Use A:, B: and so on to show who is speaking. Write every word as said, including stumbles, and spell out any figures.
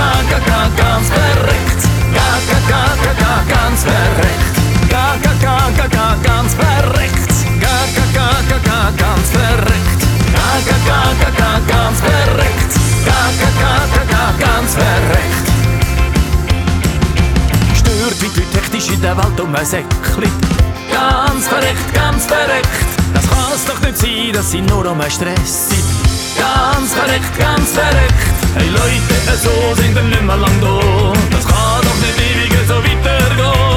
A: ga, ga, ganz verreckt. Ga, ga, ga, ga, ga, ganz verreckt. Ga, ga, ga, ga, ga, ganz verreckt. Ga, ga, ga, ga, ga, ganz verreckt. Ga, ga, ga, ga, ga, ganz verreckt. Ga, ga, ga, ga, ga, ganz verreckt. Stört wie die Leute hektisch in der Welt um ein Säckchen. Ganz verreckt, ganz verreckt. Das kann's doch nicht sein, dass sie nur um einen Stress sind. Ganz verreckt, ganz verreckt. Hey Leute, so sind wir nicht mehr lang da. Das kann doch nicht ewig so weitergehen.